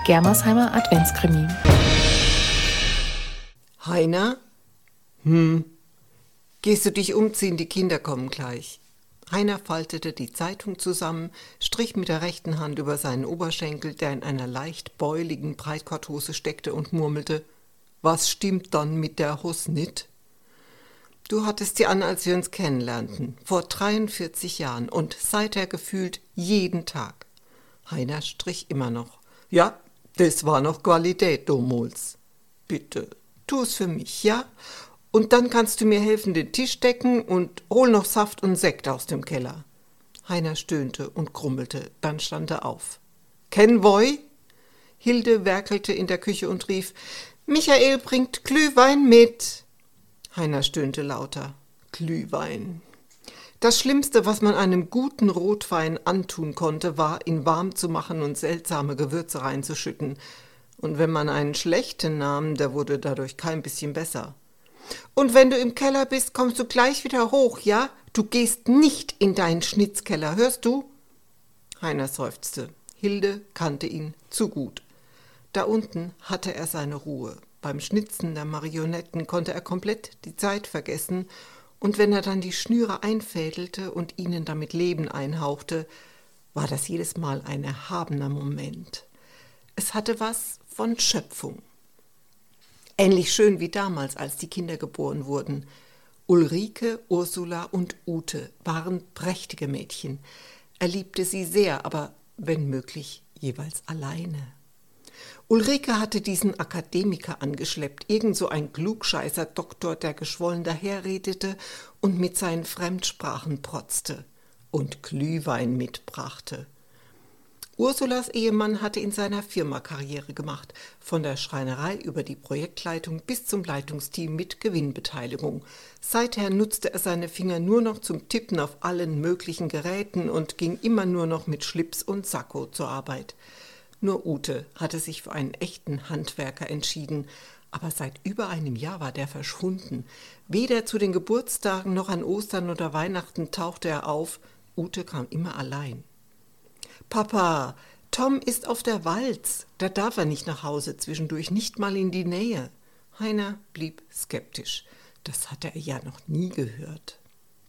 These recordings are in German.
Germersheimer Adventskrimi. Heiner? Gehst du dich umziehen, die Kinder kommen gleich. Heiner faltete die Zeitung zusammen, strich mit der rechten Hand über seinen Oberschenkel, der in einer leicht beuligen Breitkorthose steckte, und murmelte: Was stimmt dann mit der Hose nit? Du hattest sie an, als wir uns kennenlernten, vor 43 Jahren und seither gefühlt jeden Tag. Heiner strich immer noch. Ja, das war noch Qualität, damals. Bitte, tu es für mich, ja? Und dann kannst du mir helfen, den Tisch decken und hol noch Saft und Sekt aus dem Keller. Heiner stöhnte und grummelte, dann stand er auf. Ken Voi? Hilde werkelte in der Küche und rief: Michael bringt Glühwein mit. Heiner stöhnte lauter. Glühwein. Das Schlimmste, was man einem guten Rotwein antun konnte, war, ihn warm zu machen und seltsame Gewürze reinzuschütten. Und wenn man einen schlechten nahm, der wurde dadurch kein bisschen besser. Und wenn du im Keller bist, kommst du gleich wieder hoch, ja? Du gehst nicht in deinen Schnitzkeller, hörst du? Heiner seufzte. Hilde kannte ihn zu gut. Da unten hatte er seine Ruhe. Beim Schnitzen der Marionetten konnte er komplett die Zeit vergessen, und wenn er dann die Schnüre einfädelte und ihnen damit Leben einhauchte, war das jedes Mal ein erhabener Moment. Es hatte was von Schöpfung. Ähnlich schön wie damals, als die Kinder geboren wurden. Ulrike, Ursula und Ute waren prächtige Mädchen. Er liebte sie sehr, aber wenn möglich jeweils alleine. Ulrike hatte diesen Akademiker angeschleppt, irgend so ein Klugscheißer-Doktor, der geschwollen daherredete und mit seinen Fremdsprachen protzte und Glühwein mitbrachte. Ursulas Ehemann hatte in seiner Firma Karriere gemacht, von der Schreinerei über die Projektleitung bis zum Leitungsteam mit Gewinnbeteiligung. Seither nutzte er seine Finger nur noch zum Tippen auf allen möglichen Geräten und ging immer nur noch mit Schlips und Sakko zur Arbeit. Nur Ute hatte sich für einen echten Handwerker entschieden, aber seit über einem Jahr war der verschwunden. Weder zu den Geburtstagen noch an Ostern oder Weihnachten tauchte er auf. Ute kam immer allein. »Papa, Tom ist auf der Walz, da darf er nicht nach Hause, zwischendurch nicht mal in die Nähe.« Heiner blieb skeptisch. Das hatte er ja noch nie gehört.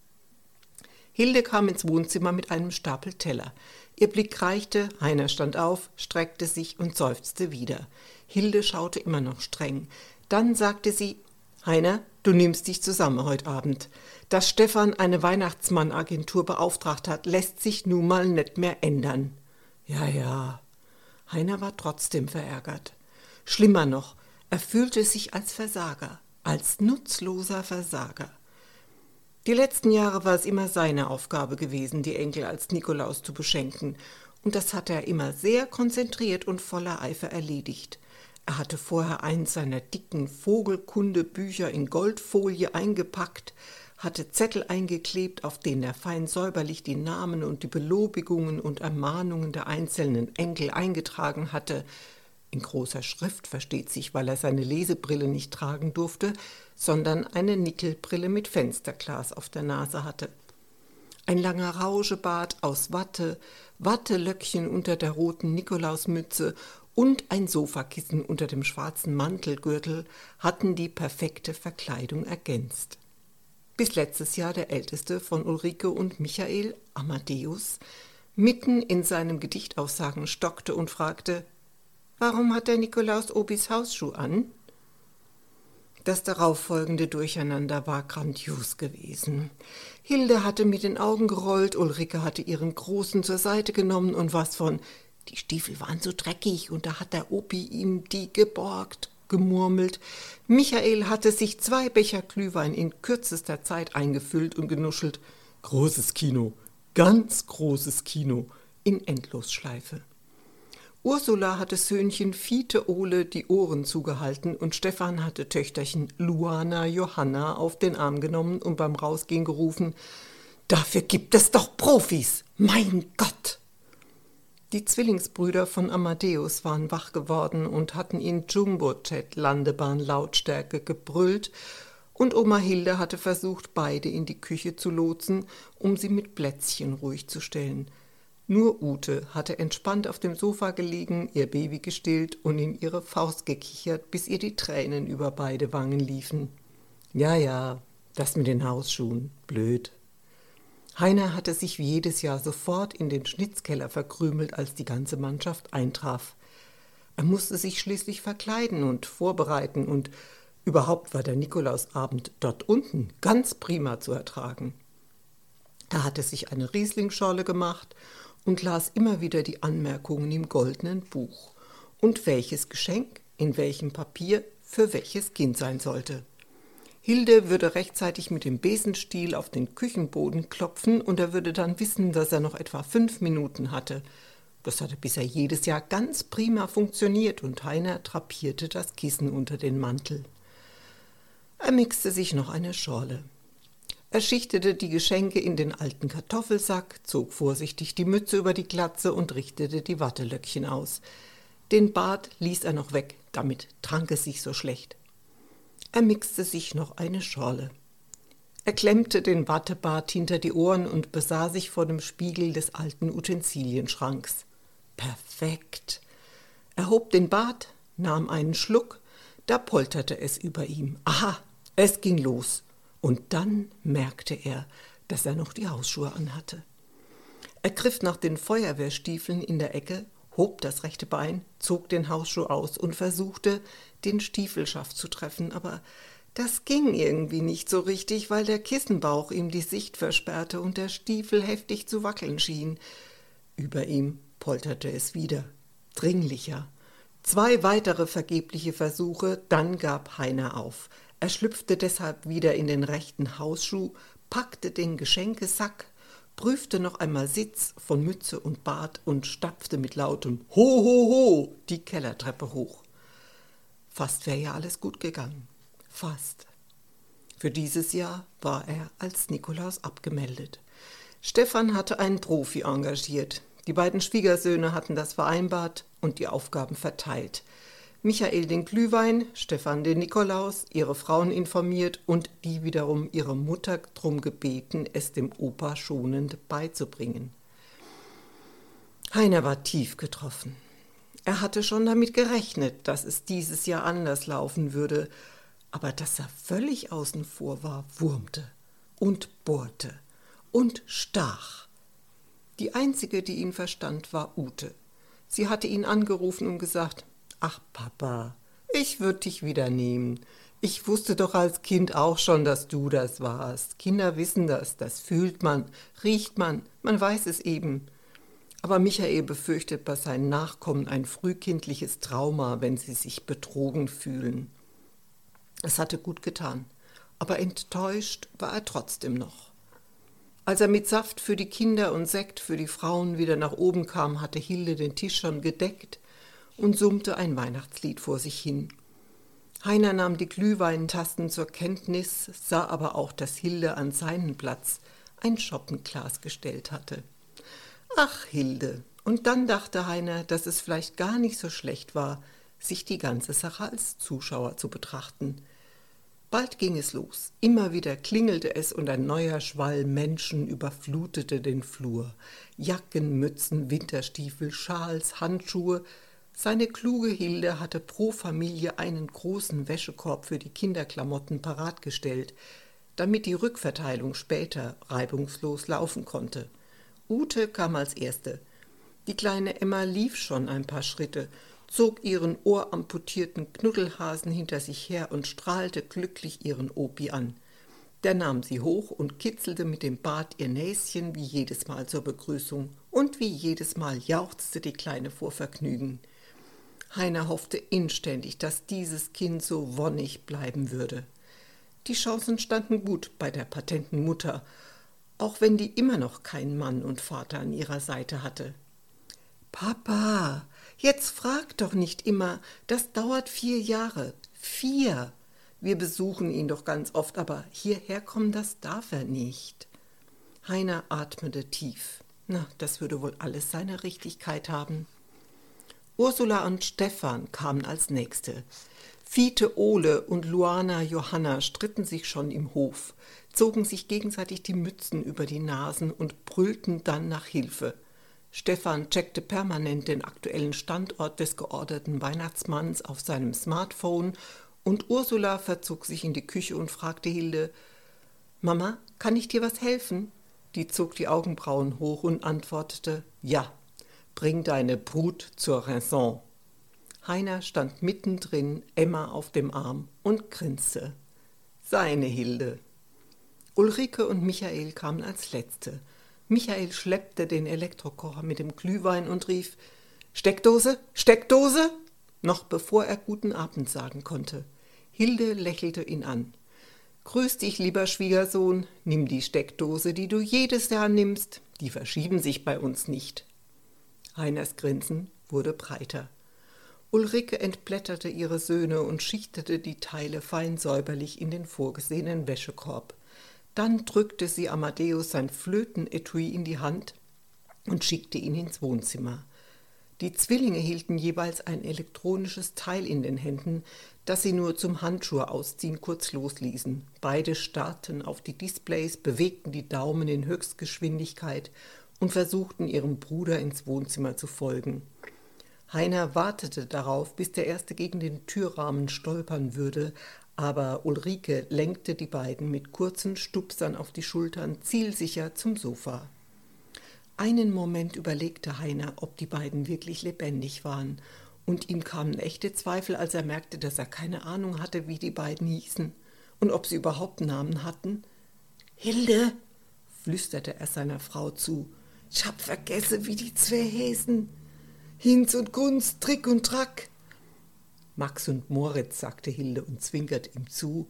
Hilde kam ins Wohnzimmer mit einem Stapel Teller. Ihr Blick reichte, Heiner stand auf, streckte sich und seufzte wieder. Hilde schaute immer noch streng. Dann sagte sie: »Heiner, du nimmst dich zusammen heute Abend. Dass Stefan eine Weihnachtsmann-Agentur beauftragt hat, lässt sich nun mal nicht mehr ändern.« Ja. Heiner war trotzdem verärgert. Schlimmer noch, er fühlte sich als Versager, als nutzloser Versager. Die letzten Jahre war es immer seine Aufgabe gewesen, die Enkel als Nikolaus zu beschenken. Und das hatte er immer sehr konzentriert und voller Eifer erledigt. Er hatte vorher eins seiner dicken Vogelkundebücher in Goldfolie eingepackt, hatte Zettel eingeklebt, auf denen er fein säuberlich die Namen und die Belobigungen und Ermahnungen der einzelnen Enkel eingetragen hatte. In großer Schrift, versteht sich, weil er seine Lesebrille nicht tragen durfte, sondern eine Nickelbrille mit Fensterglas auf der Nase hatte. Ein langer Rauschebart aus Watte, Wattelöckchen unter der roten Nikolausmütze und ein Sofakissen unter dem schwarzen Mantelgürtel hatten die perfekte Verkleidung ergänzt. Bis letztes Jahr der älteste von Ulrike und Michael, Amadeus, mitten in seinem Gedichtaussagen stockte und fragte: »Warum hat der Nikolaus Obis Hausschuh an?« Das darauffolgende Durcheinander war grandios gewesen. Hilde hatte mit den Augen gerollt, Ulrike hatte ihren Großen zur Seite genommen und was von »Die Stiefel waren so dreckig und da hat der Opi ihm die geborgt« gemurmelt. Michael hatte sich 2 Becher Glühwein in kürzester Zeit eingefüllt und genuschelt. Großes Kino, ganz großes Kino, in Endlosschleife. Ursula hatte Söhnchen Fiete Ole die Ohren zugehalten und Stefan hatte Töchterchen Luana Johanna auf den Arm genommen und beim Rausgehen gerufen: »Dafür gibt es doch Profis, mein Gott!« Die Zwillingsbrüder von Amadeus waren wach geworden und hatten in Jumbojet-Landebahn-Lautstärke gebrüllt, und Oma Hilde hatte versucht, beide in die Küche zu lotsen, um sie mit Plätzchen ruhig zu stellen. Nur Ute hatte entspannt auf dem Sofa gelegen, ihr Baby gestillt und in ihre Faust gekichert, bis ihr die Tränen über beide Wangen liefen. Ja, ja, das mit den Hausschuhen, blöd. Heiner hatte sich wie jedes Jahr sofort in den Schnitzkeller verkrümelt, als die ganze Mannschaft eintraf. Er musste sich schließlich verkleiden und vorbereiten und überhaupt war der Nikolausabend dort unten ganz prima zu ertragen. Er hatte sich eine Rieslingschorle gemacht und las immer wieder die Anmerkungen im goldenen Buch und welches Geschenk in welchem Papier für welches Kind sein sollte. Hilde würde rechtzeitig mit dem Besenstiel auf den Küchenboden klopfen und er würde dann wissen, dass er noch etwa 5 Minuten hatte. Das hatte bisher jedes Jahr ganz prima funktioniert und Heiner drapierte das Kissen unter den Mantel. Er mixte sich noch eine Schorle. Er schichtete die Geschenke in den alten Kartoffelsack, zog vorsichtig die Mütze über die Glatze und richtete die Wattelöckchen aus. Den Bart ließ er noch weg, damit trank es sich so schlecht. Er mixte sich noch eine Schorle. Er klemmte den Wattebart hinter die Ohren und besah sich vor dem Spiegel des alten Utensilienschranks. Perfekt. Er hob den Bart, nahm einen Schluck, da polterte es über ihm. Aha, es ging los. Und dann merkte er, dass er noch die Hausschuhe anhatte. Er griff nach den Feuerwehrstiefeln in der Ecke, hob das rechte Bein, zog den Hausschuh aus und versuchte, den Stiefelschaft zu treffen, aber das ging irgendwie nicht so richtig, weil der Kissenbauch ihm die Sicht versperrte und der Stiefel heftig zu wackeln schien. Über ihm polterte es wieder, dringlicher. 2 weitere vergebliche Versuche, dann gab Heiner auf. Er schlüpfte deshalb wieder in den rechten Hausschuh, packte den Geschenkesack, prüfte noch einmal Sitz von Mütze und Bart und stapfte mit lautem Ho, ho, ho die Kellertreppe hoch. Fast wäre ja alles gut gegangen. Fast. Für dieses Jahr war er als Nikolaus abgemeldet. Stefan hatte einen Profi engagiert. Die beiden Schwiegersöhne hatten das vereinbart und die Aufgaben verteilt. Michael den Glühwein, Stefan den Nikolaus, ihre Frauen informiert und die wiederum ihre Mutter drum gebeten, es dem Opa schonend beizubringen. Heiner war tief getroffen. Er hatte schon damit gerechnet, dass es dieses Jahr anders laufen würde, aber dass er völlig außen vor war, wurmte und bohrte und stach. Die einzige, die ihn verstand, war Ute. Sie hatte ihn angerufen und gesagt: »Ach Papa, ich würde dich wieder nehmen. Ich wusste doch als Kind auch schon, dass du das warst. Kinder wissen das, das fühlt man, riecht man weiß es eben.« Aber Michael befürchtet bei seinen Nachkommen ein frühkindliches Trauma, wenn sie sich betrogen fühlen. Es hatte gut getan, aber enttäuscht war er trotzdem noch. Als er mit Saft für die Kinder und Sekt für die Frauen wieder nach oben kam, hatte Hilde den Tisch schon gedeckt und summte ein Weihnachtslied vor sich hin. Heiner nahm die Glühweintasten zur Kenntnis, sah aber auch, dass Hilde an seinen Platz ein Schoppenglas gestellt hatte. Ach, Hilde. Und dann dachte Heiner, dass es vielleicht gar nicht so schlecht war, sich die ganze Sache als Zuschauer zu betrachten. Bald ging es los. Immer wieder klingelte es und ein neuer Schwall Menschen überflutete den Flur. Jacken, Mützen, Winterstiefel, Schals, Handschuhe. Seine kluge Hilde hatte pro Familie einen großen Wäschekorb für die Kinderklamotten paratgestellt, damit die Rückverteilung später reibungslos laufen konnte. Ute kam als Erste. Die kleine Emma lief schon ein paar Schritte, zog ihren ohramputierten Knuddelhasen hinter sich her und strahlte glücklich ihren Opi an. Der nahm sie hoch und kitzelte mit dem Bart ihr Näschen wie jedes Mal zur Begrüßung, und wie jedes Mal jauchzte die Kleine vor Vergnügen. Heiner hoffte inständig, dass dieses Kind so wonnig bleiben würde. Die Chancen standen gut bei der patenten Mutter, auch wenn die immer noch keinen Mann und Vater an ihrer Seite hatte. »Papa, jetzt frag doch nicht immer, das dauert 4 Jahre. 4! Wir besuchen ihn doch ganz oft, aber hierher kommen, das darf er nicht.« Heiner atmete tief. Na, das würde wohl alles seine Richtigkeit haben. Ursula und Stefan kamen als Nächste. Fiete Ole und Luana Johanna stritten sich schon im Hof, zogen sich gegenseitig die Mützen über die Nasen und brüllten dann nach Hilfe. Stefan checkte permanent den aktuellen Standort des georderten Weihnachtsmanns auf seinem Smartphone und Ursula verzog sich in die Küche und fragte Hilde: »Mama, kann ich dir was helfen?« Die zog die Augenbrauen hoch und antwortete: »Ja, bring deine Brut zur Raison.« Heiner stand mittendrin, Emma auf dem Arm und grinste. Seine Hilde. Ulrike und Michael kamen als Letzte. Michael schleppte den Elektrokocher mit dem Glühwein und rief: »Steckdose, Steckdose!« noch bevor er guten Abend sagen konnte. Hilde lächelte ihn an. »Grüß dich, lieber Schwiegersohn, nimm die Steckdose, die du jedes Jahr nimmst. Die verschieben sich bei uns nicht.« Heiners Grinsen wurde breiter. Ulrike entblätterte ihre Söhne und schichtete die Teile fein säuberlich in den vorgesehenen Wäschekorb. Dann drückte sie Amadeus sein Flötenetui in die Hand und schickte ihn ins Wohnzimmer. Die Zwillinge hielten jeweils ein elektronisches Teil in den Händen, das sie nur zum Handschuhe ausziehen kurz losließen. Beide starrten auf die Displays, bewegten die Daumen in Höchstgeschwindigkeit und versuchten ihrem Bruder ins Wohnzimmer zu folgen. Heiner wartete darauf, bis der Erste gegen den Türrahmen stolpern würde, aber Ulrike lenkte die beiden mit kurzen Stupsern auf die Schultern zielsicher zum Sofa. Einen Moment überlegte Heiner, ob die beiden wirklich lebendig waren, und ihm kamen echte Zweifel, als er merkte, dass er keine Ahnung hatte, wie die beiden hießen und ob sie überhaupt Namen hatten. »Hilde«, flüsterte er seiner Frau zu, »ich hab vergessen, wie die zwei heißen. Hinz und Kunz, Trick und Track.« »Max und Moritz«, sagte Hilde und zwinkerte ihm zu.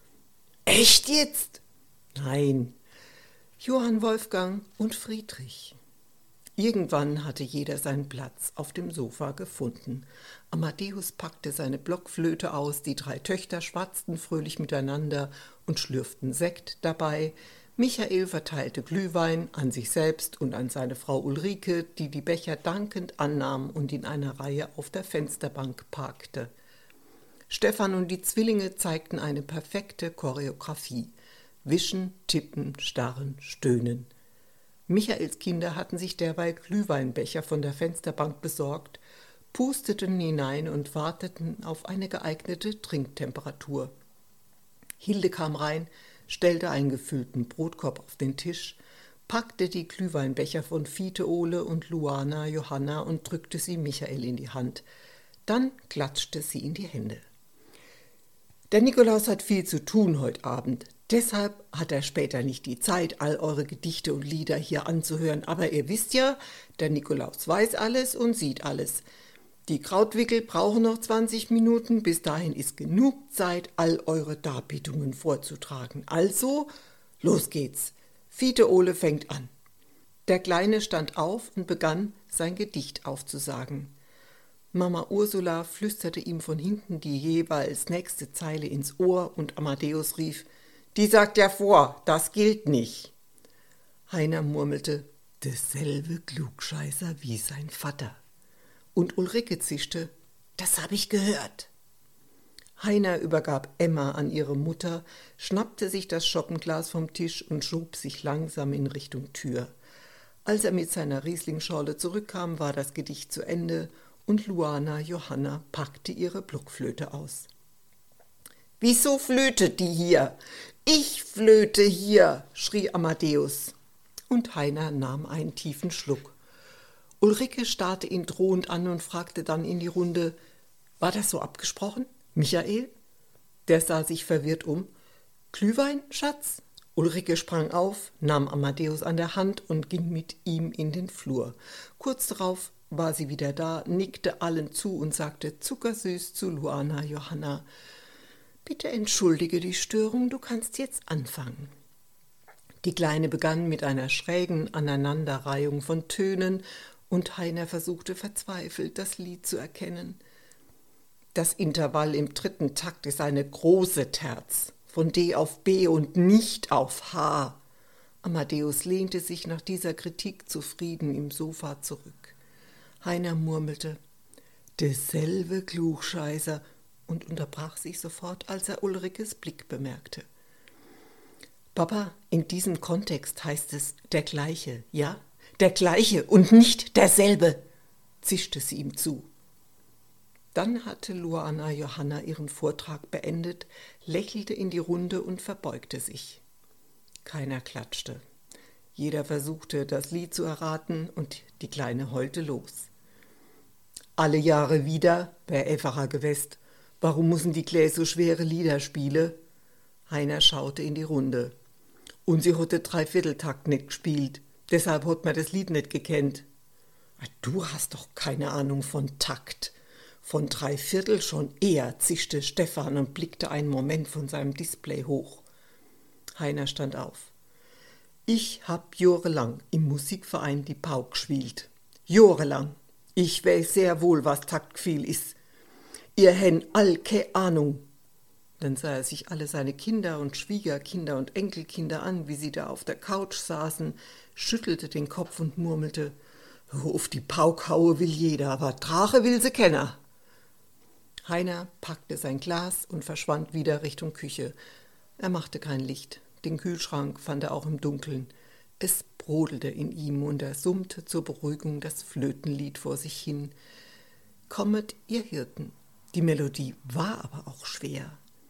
»Echt jetzt?« »Nein, Johann Wolfgang und Friedrich.« Irgendwann hatte jeder seinen Platz auf dem Sofa gefunden. Amadeus packte seine Blockflöte aus, die 3 Töchter schwatzten fröhlich miteinander und schlürften Sekt dabei. Michael verteilte Glühwein an sich selbst und an seine Frau Ulrike, die die Becher dankend annahm und in einer Reihe auf der Fensterbank parkte. Stefan und die Zwillinge zeigten eine perfekte Choreografie. Wischen, tippen, starren, stöhnen. Michaels Kinder hatten sich derweil Glühweinbecher von der Fensterbank besorgt, pusteten hinein und warteten auf eine geeignete Trinktemperatur. Hilde kam rein, stellte einen gefüllten Brotkorb auf den Tisch, packte die Glühweinbecher von Fiete Ole und Luana Johanna und drückte sie Michael in die Hand. Dann klatschte sie in die Hände. »Der Nikolaus hat viel zu tun heute Abend. Deshalb hat er später nicht die Zeit, all eure Gedichte und Lieder hier anzuhören. Aber ihr wisst ja, der Nikolaus weiß alles und sieht alles. Die Krautwickel brauchen noch 20 Minuten. Bis dahin ist genug Zeit, all eure Darbietungen vorzutragen. Also, los geht's. Fiete Ole fängt an.« Der Kleine stand auf und begann, sein Gedicht aufzusagen. Mama Ursula flüsterte ihm von hinten die jeweils nächste Zeile ins Ohr und Amadeus rief: »Die sagt ja vor, das gilt nicht.« Heiner murmelte: »Derselbe Klugscheißer wie sein Vater.« Und Ulrike zischte: »Das hab ich gehört.« Heiner übergab Emma an ihre Mutter, schnappte sich das Schoppenglas vom Tisch und schob sich langsam in Richtung Tür. Als er mit seiner Rieslingschorle zurückkam, war das Gedicht zu Ende und Luana Johanna packte ihre Blockflöte aus. »Wieso flötet die hier? Ich flöte hier«, schrie Amadeus. Und Heiner nahm einen tiefen Schluck. Ulrike starrte ihn drohend an und fragte dann in die Runde: »War das so abgesprochen, Michael?« Der sah sich verwirrt um. »Glühwein, Schatz?« Ulrike sprang auf, nahm Amadeus an der Hand und ging mit ihm in den Flur. Kurz darauf war sie wieder da, nickte allen zu und sagte zuckersüß zu Luana Johanna: »Bitte entschuldige die Störung, du kannst jetzt anfangen.« Die Kleine begann mit einer schrägen Aneinanderreihung von Tönen und Heiner versuchte verzweifelt, das Lied zu erkennen. Das Intervall im 3. Takt ist eine große Terz, von D auf B und nicht auf H. Amadeus lehnte sich nach dieser Kritik zufrieden im Sofa zurück. Heiner murmelte: »Derselbe Klugscheißer«, und unterbrach sich sofort, als er Ulrikes Blick bemerkte. »Papa, in diesem Kontext heißt es der gleiche, ja? Der gleiche und nicht derselbe, zischte sie ihm zu. Dann hatte Luana Johanna ihren Vortrag beendet, lächelte in die Runde und verbeugte sich. Keiner klatschte. Jeder versuchte, das Lied zu erraten, und die Kleine heulte los. Alle Jahre wieder, wär einfacher gewesen. Warum müssen die Kleine so schwere Lieder spielen? Heiner schaute in die Runde. Und sie hatte Dreivierteltakt nicht gespielt, deshalb hat man das Lied nicht gekannt. Du hast doch keine Ahnung von Takt. Von Dreiviertel schon eher, zischte Stefan und blickte einen Moment von seinem Display hoch. Heiner stand auf. Ich hab jahrelang im Musikverein die Pauke gespielt. Jahrelang. Ich weiß sehr wohl, was Taktgefühl ist. Ihr hen all keine Ahnung. Dann sah er sich alle seine Kinder und Schwiegerkinder und Enkelkinder an, wie sie da auf der Couch saßen, schüttelte den Kopf und murmelte, auf die Pauke haue will jeder, aber Drache will sie kenner. Heiner packte sein Glas und verschwand wieder Richtung Küche. Er machte kein Licht. Den Kühlschrank fand er auch im Dunkeln. Es brodelte in ihm und er summte zur Beruhigung das Flötenlied vor sich hin. Kommet, ihr Hirten. Die Melodie war aber auch schwer.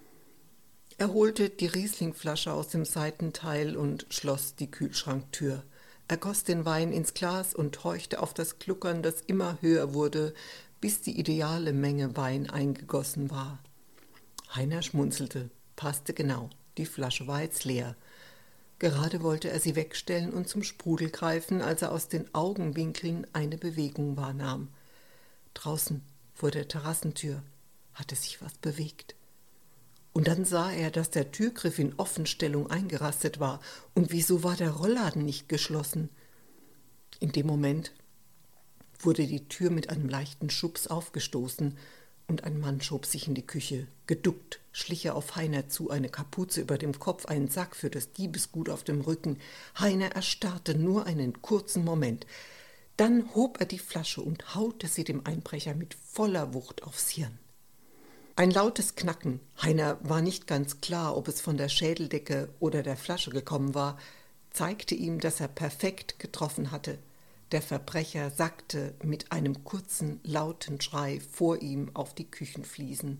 Er holte die Rieslingflasche aus dem Seitenteil und schloss die Kühlschranktür. Er goss den Wein ins Glas und horchte auf das Gluckern, das immer höher wurde, bis die ideale Menge Wein eingegossen war. Heiner schmunzelte, passte genau, die Flasche war jetzt leer. Gerade wollte er sie wegstellen und zum Sprudel greifen, als er aus den Augenwinkeln eine Bewegung wahrnahm. Draußen, vor der Terrassentür, hatte sich was bewegt. Und dann sah er, dass der Türgriff in Offenstellung eingerastet war. Und wieso war der Rollladen nicht geschlossen? In dem Moment wurde die Tür mit einem leichten Schubs aufgestoßen und ein Mann schob sich in die Küche. Geduckt schlich er auf Heiner zu, eine Kapuze über dem Kopf, einen Sack für das Diebesgut auf dem Rücken. Heiner erstarrte nur einen kurzen Moment. Dann hob er die Flasche und haute sie dem Einbrecher mit voller Wucht aufs Hirn. Ein lautes Knacken, Heiner war nicht ganz klar, ob es von der Schädeldecke oder der Flasche gekommen war, zeigte ihm, dass er perfekt getroffen hatte. Der Verbrecher sackte mit einem kurzen, lauten Schrei vor ihm auf die Küchenfliesen.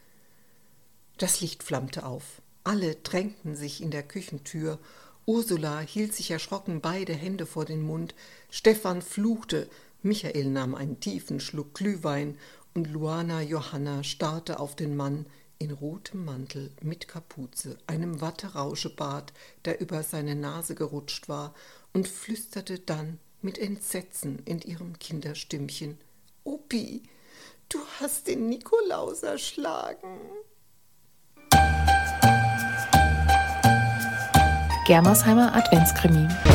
Das Licht flammte auf. Alle drängten sich in der Küchentür. Ursula hielt sich erschrocken beide Hände vor den Mund. Stefan fluchte. Michael nahm einen tiefen Schluck Glühwein und Luana Johanna starrte auf den Mann in rotem Mantel mit Kapuze, einem Watterauschebart, der über seine Nase gerutscht war, und flüsterte dann mit Entsetzen in ihrem Kinderstimmchen: Opi, du hast den Nikolaus erschlagen. Germersheimer Adventskrimi.